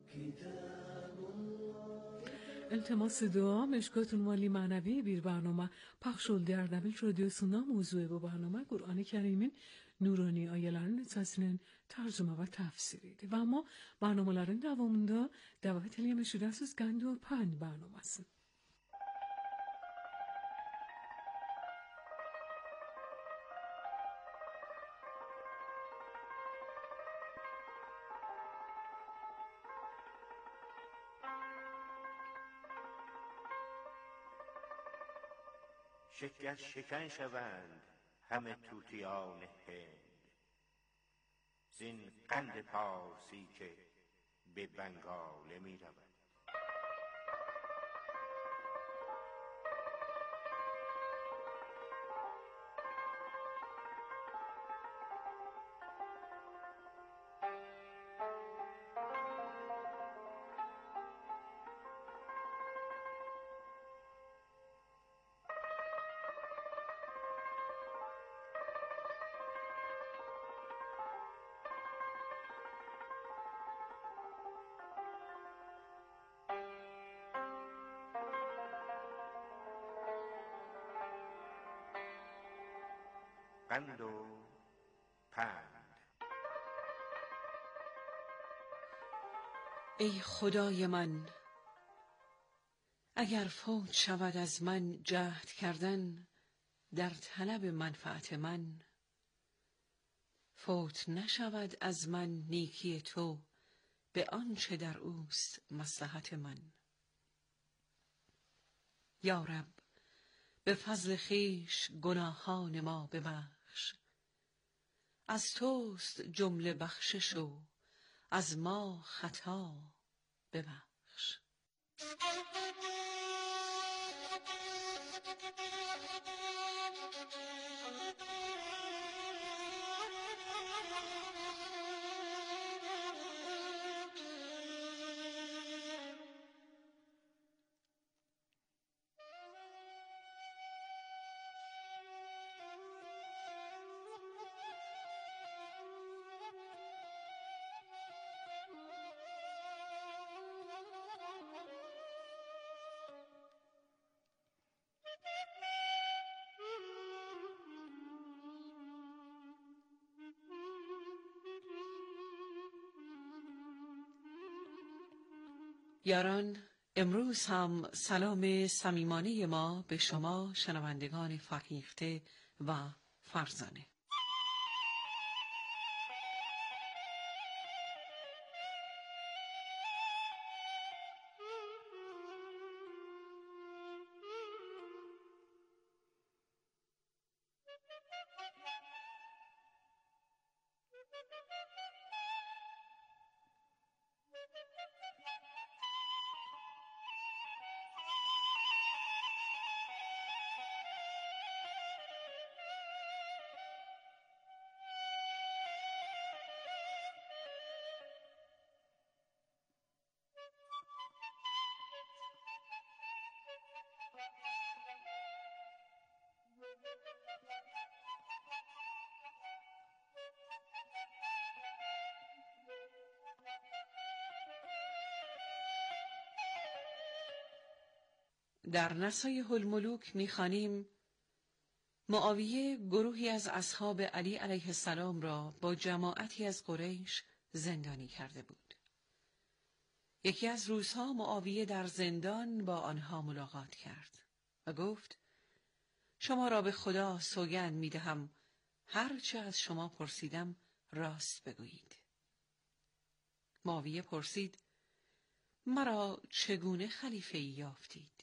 التماس دعا مشکات مالی معنوی bir برنامه پخش oldu Erdebil Radyosu'nda mevzu bu برنامه Kur'an-ı Kerim'in nurani ayelerin esasının tercüme ve tefsiriydi. Ve ama برنامelerin devamında davet edilmişsiniz Gand و Pand برنامه‌si. شکر شکن شوند همه طوطیان هند، زین قند پارسی که به بنگاله می رود. قند و پند. ای خدای من، اگر فوت شود از من جهد کردن در طلب منفعت من، فوت نشود از من نیکی تو به آنچه در اوست مصلحت من. یا رب، به فضل خویش گناهان ما ببخش، از توست جمله بخشش و از ما خطا ببخش. یاران، امروز هم سلام صمیمانه ما به شما شنوندگان فرهیخته و فرزانه. در نصایح الملوک می‌خوانیم معاویه گروهی از اصحاب علی علیه السلام را با جماعتی از قریش زندانی کرده بود. یکی از روزها معاویه در زندان با آنها ملاقات کرد و گفت: شما را به خدا سوگند می‌دهم هر چه از شما پرسیدم راست بگویید. معاویه پرسید: مرا چگونه خلیفه‌ای یافتید؟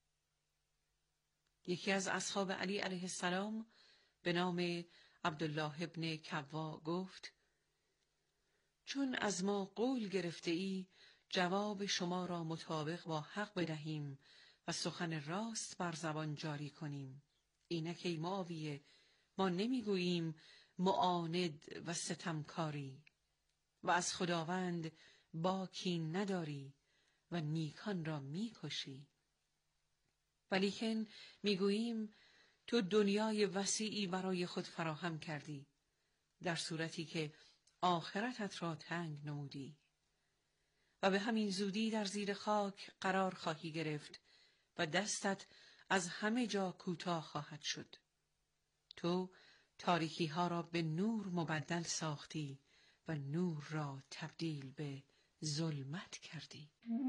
یکی از اصحاب علی علیه السلام به نام عبدالله ابن کوا گفت: چون از ما قول گرفته ای جواب شما را مطابق با حق بدهیم و سخن راست بر زبان جاری کنیم، اینک ای معاویه ما نمیگوییم معاند و ستمکاری و از خداوند باکی نداری و نیکان را میکشی، ولیکن میگوییم تو دنیای وسیعی برای خود فراهم کردی در صورتی که آخرتت را تنگ نمودی و به همین زودی در زیر خاک قرار خواهی گرفت و دستت از همه جا کوتاه خواهد شد. تو تاریکی ها را به نور مبدل ساختی و نور را تبدیل به ظلمت کردی.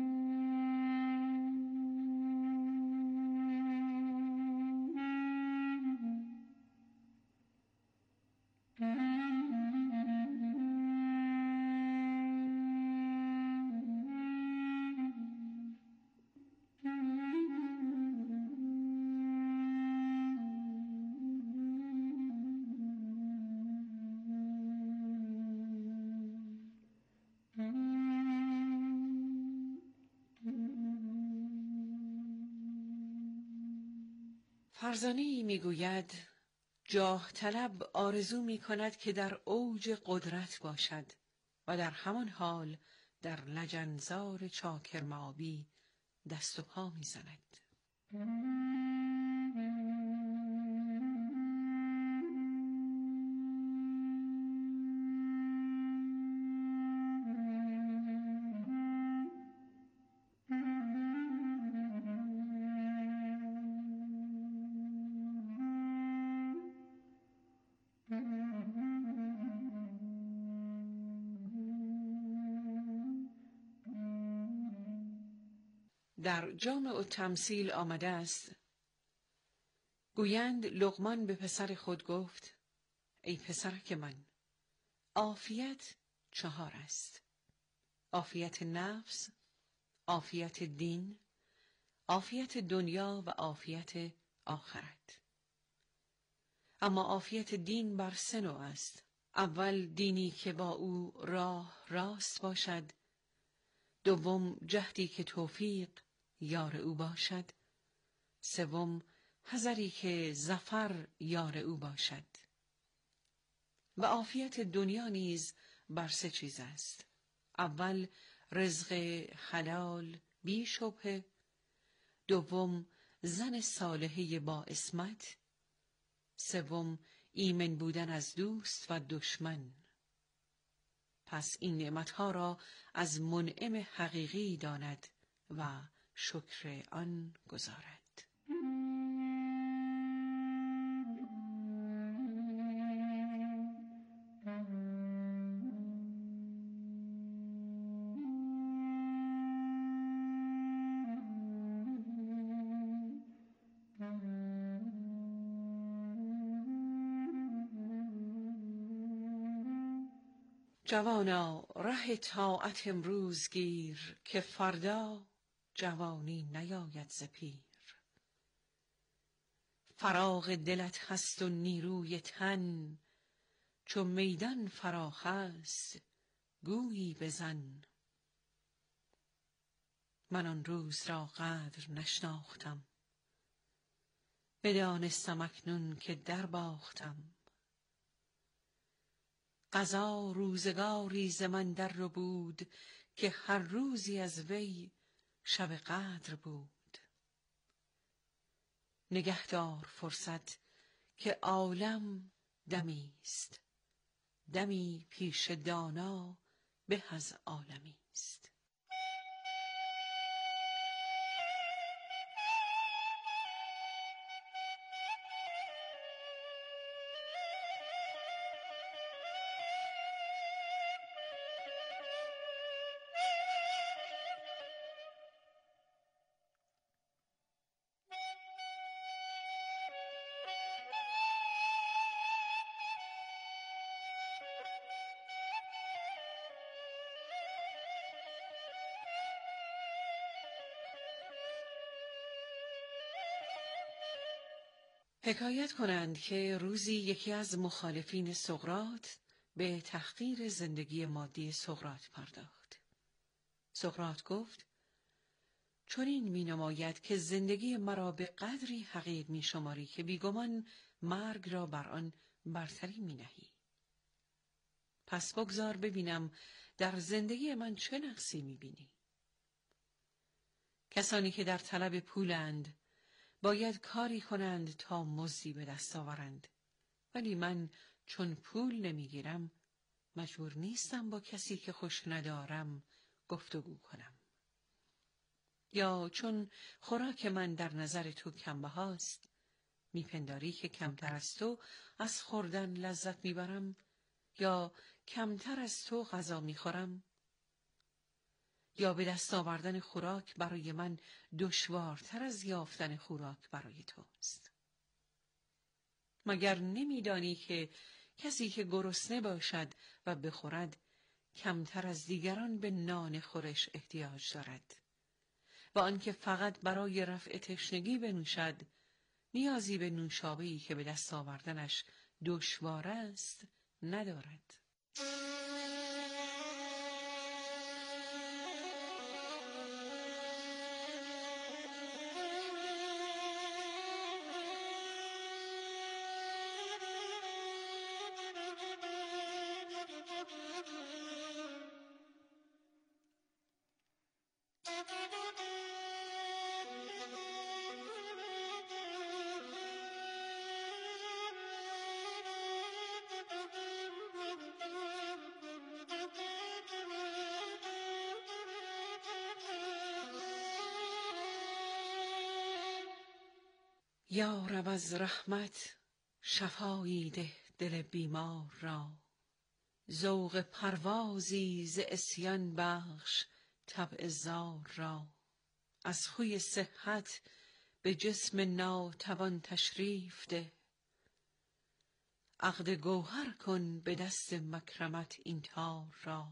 فرزانه‌ای میگوید جاه طلب آرزو می کند که در اوج قدرت باشد و در همان حال در لجنزار چاکرمعابی دست و پا می زند. در جامع التمثیل آمده است: گویند لقمان به پسر خود گفت: ای پسرک من، عافیت چهار است: عافیت نفس، عافیت دین، عافیت دنیا و عافیت آخرت. اما عافیت دین بر سه نوع است: اول دینی که با او راه راست باشد، دوم جهدی که توفیق یار او باشد، سوم حذری که ظفر یار او باشد. و عافیت دنیا نیز بر سه چیز است: اول رزق حلال بی شبهه، دوم زن صالحه با عصمت، سوم ایمن بودن از دوست و دشمن. پس این نعمتها را از منعم حقیقی داند و شکر آن گزارد. جوانا ره طاعت امروز گیر، که فردا جوانی نیاید ز پیر. فراغ دلت هست و نیروی تن، چو میدان فراخ است گویی بزن. من آن روز را قدر نشناختم، بدانستم اکنون که در باختم. قضا روزگاری ز من در ربود، که هر روزی از وی شب قدر بود. نگهدار فرصت که عالم دمی است، دمی پیش دانا به از عالمی است. حکایت کنند که روزی یکی از مخالفین سقراط به تحقیر زندگی مادی سقراط پرداخت. سقراط گفت: چون این می نماید که زندگی مرا به قدری حقیر می شماری که بیگمان مرگ را بر آن برتری می نهی. پس بگذار ببینم در زندگی من چه نقصی می بینی؟ کسانی که در طلب پولند باید کاری کنند تا مزدی به دست آورند، ولی من چون پول نمیگیرم مجبور نیستم با کسی که خوش ندارم گفتگو کنم. یا چون خوراک من در نظر تو کمبهاست، میپنداری که کمتر از تو از خوردن لذت میبرم یا کمتر از تو غذا میخورم؟ یا به دست آوردن خوراک برای من دشوارتر از یافتن خوراک برای توست؟ مگر نمیدانی که کسی که گرسنه باشد و بخورد کمتر از دیگران به نان خورش احتیاج دارد و آنکه فقط برای رفع تشنگی بنوشد نیازی به نوشابه‌ای که به دست آوردنش دشوار است ندارد؟ یا رب از رحمت شفایی ده دل بیمار را، ذوق پروازی ز عصیان بخش طبع زار را. از خوی صحت به جسم ناتوان تشریف ده، عقد گوهر کن به دست مکرمت این تار را.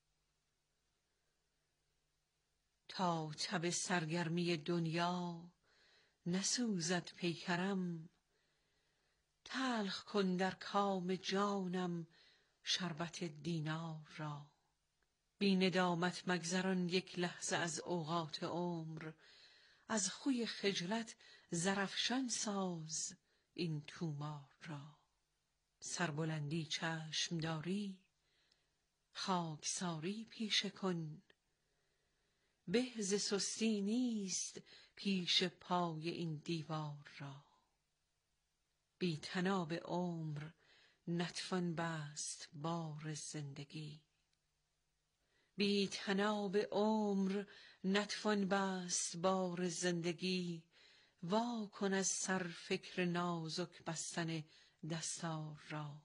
تا تب سرگرمی دنیا نسوزد پیکرم، تلخ کن در کام جانم شربت دینار را. بی ندامت مگذران یک لحظه از اوقات عمر، از خوی خجلت زرافشان ساز این طومار را. سربلندی چشم داری خاکساری پیشه کن، به ز سستی نیست پیش پای این دیوار را. بی طناب عمر نتوان بست بار زندگی، بی طناب عمر نتوان بست بار زندگی. وا کن از سر فکر نازک بستن دستار را.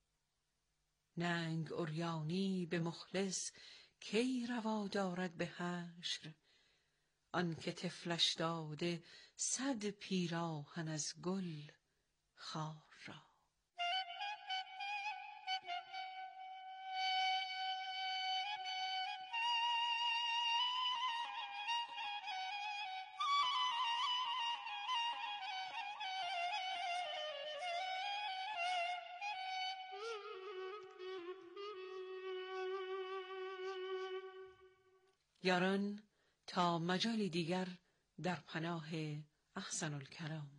ننگ عریانی به مخلص کی روا دارد به حشر، آن که طفلش داده صد پیراهن از گل خار را. یاران تا مجالی دیگر در پناه احسن الکلام.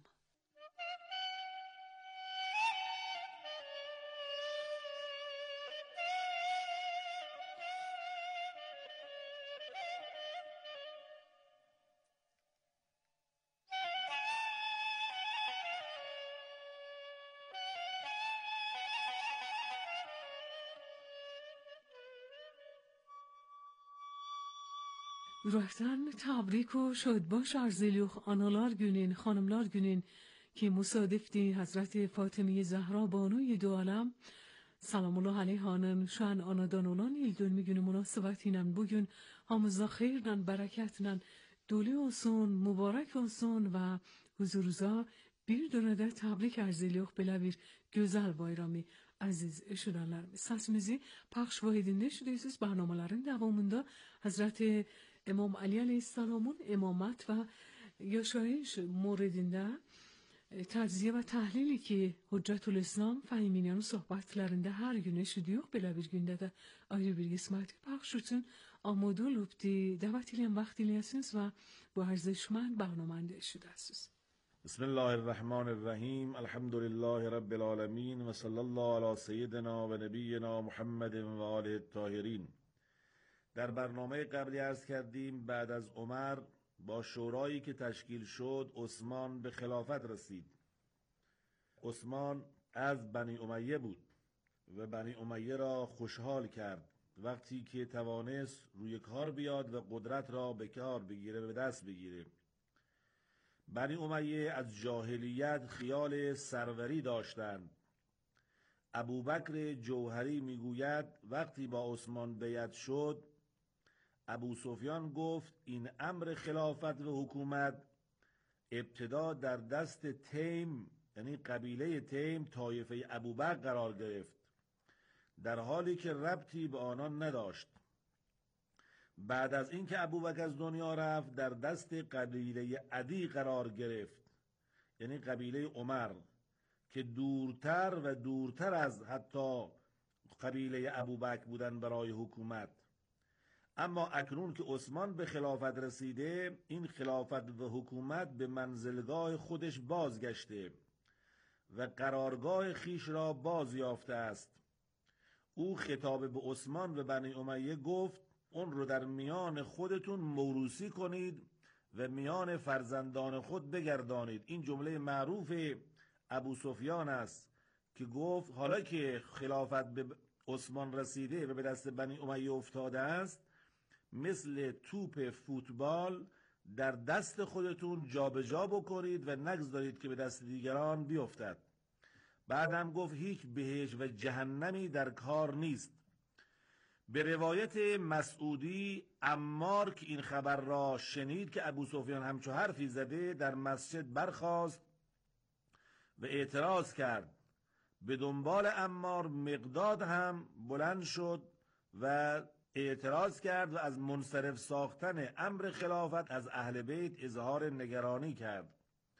Ürəkdən təbrik و şadbaş arz edirik analar günün, xanımlar günün ki musadifdir Hazreti Fatime Zahra banuy dو عالم سلام الله علیهانın şan anadan olan il dönümü günü münasebetiyle bugün hamıza xeyirlə, bərəkətlə dolu olsun, mübarək olsun və huzurunuza bir dönədə təbrik arz edirik belə bir gözəl bayramı aziz eşidənlərimiz. Səsimizi pəxş və edində şüdəsiz bərnamələrin davamında Hazreti İmam Ali Aleyhisselam'ın imamet ve yaşayış moradında təcziyə və təhlili ki, Hüccətül-İslam Fəhimiyyanın söhbətlərində hər gün eşidiyox, belə bir gündə də ayrı bir qisməti pəxş üçün amade olubdi. Dəvət eləyəm, vaxt eləyəsiniz və bu ارزشمند برنامه‌نده eşidəsiniz. بسم الله الرحمن الرحیم. الحمد لله رب العالمین و صلی الله علی سیدنا و نبینا محمد و آله الطاهرین. در برنامه قبلی عرض کردیم بعد از عمر با شورایی که تشکیل شد عثمان به خلافت رسید. عثمان از بنی امیه بود و بنی امیه را خوشحال کرد وقتی که توانست روی کار بیاد و قدرت را به کار بگیره و به دست بگیره. بنی امیه از جاهلیت خیال سروری داشتند. ابوبکر جوهری میگوید وقتی با عثمان بیعت شد ابو سفیان گفت این امر خلافت و حکومت ابتدا در دست تیم، یعنی قبیله تیم، طایفه ابوبکر قرار گرفت، در حالی که ربطی به آنان نداشت. بعد از اینکه ابوبکر از دنیا رفت در دست قبیله عدی قرار گرفت، یعنی قبیله عمر، که دورتر و دورتر از حتی قبیله ابوبکر بودن برای حکومت. اما اکنون که عثمان به خلافت رسیده این خلافت و حکومت به منزلگاه خودش بازگشته و قرارگاه خیش را باز یافته است. او خطاب به عثمان و بنی امیه گفت اون رو در میان خودتون موروثی کنید و میان فرزندان خود بگردانید. این جمله معروف ابو سفیان است که گفت حالا که خلافت به عثمان رسیده و به دست بنی امیه افتاده است، مثل توپ فوتبال در دست خودتون جابجا بکنید و نگذارید که به دست دیگران بیفتد. بعد هم گفت هیچ بهشت و جهنمی در کار نیست. به روایت مسعودی عمار که این خبر را شنید که ابو سفیان همچو حرفی زده در مسجد برخاست و اعتراض کرد. به دنبال عمار مقداد هم بلند شد و اعتراض کرد و از منصرف ساختن امر خلافت از اهل بیت اظهار نگرانی کرد.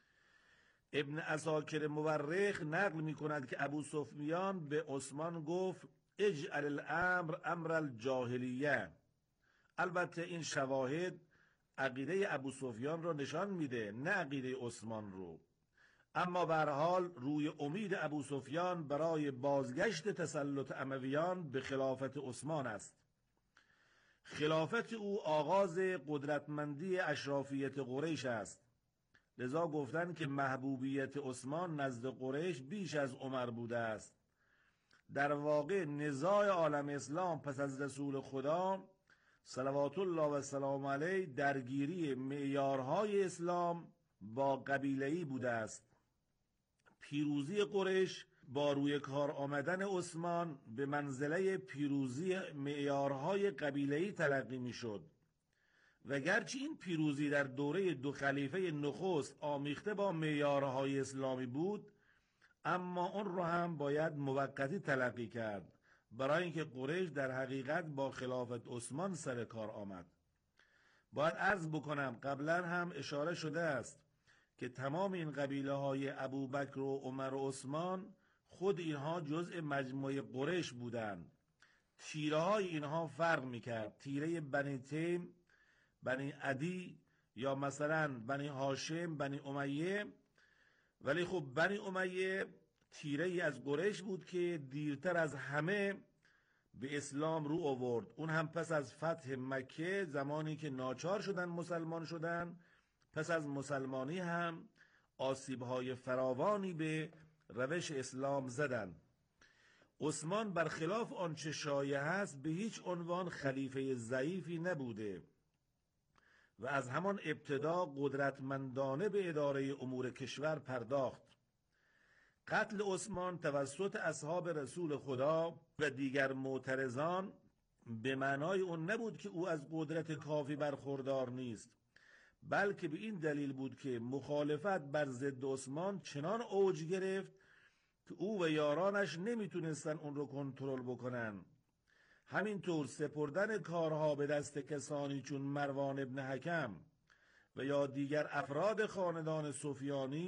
ابن عساکر مورخ نقل می کند که ابو سفیان به عثمان گفت اجعل الامر امر الجاهلیه. البته این شواهد عقیده ابو سفیان رو نشان میده، نه عقیده عثمان رو. اما به هر حال روی امید ابو سفیان برای بازگشت تسلط امویان به خلافت عثمان است. خلافت او آغاز قدرتمندی اشرافیت قریش است. لذا گفتن که محبوبیت عثمان نزد قریش بیش از عمر بوده است. در واقع نزاع عالم اسلام پس از رسول خدا صلوات الله و سلام علیه درگیری معیارهای اسلام با قبیله‌ای بوده است. پیروزی قریش با روی کار آمدن عثمان به منزله پیروزی معیارهای قبیله‌ای تلقی می‌شد. و گرچه این پیروزی در دوره دو خلیفه نخست آمیخته با معیارهای اسلامی بود، اما اون رو هم باید موقتی تلقی کرد، برای اینکه قریش در حقیقت با خلافت عثمان سر کار آمد. باید عرض بکنم قبلا هم اشاره شده است که تمام این قبیله های ابوبکر و عمر و عثمان خود اینها جزء مجموعه قریش بودند. تیره های اینها فرق میکرد. تیره بنی تیم، بنی عدی یا مثلا بنی هاشم، بنی امیه. ولی خب بنی امیه تیره ای از قریش بود که دیرتر از همه به اسلام رو آورد. اون هم پس از فتح مکه، زمانی که ناچار شدن مسلمان شدن، پس از مسلمانی هم آسیب‌های فراوانی به روش اسلام زدن. عثمان برخلاف آنچه شایع است به هیچ عنوان خلیفه ضعیفی نبوده و از همان ابتدا قدرتمندانه به اداره امور کشور پرداخت. قتل عثمان توسط اصحاب رسول خدا و دیگر معترضان به معنای اون نبود که او از قدرت کافی برخوردار نیست، بلکه به این دلیل بود که مخالفت بر ضد عثمان چنان اوج گرفت که او و یارانش نمیتونستن اون رو کنترل بکنن. همینطور سپردن کارها به دست کسانی چون مروان ابن حکم و یا دیگر افراد خاندان سفیانی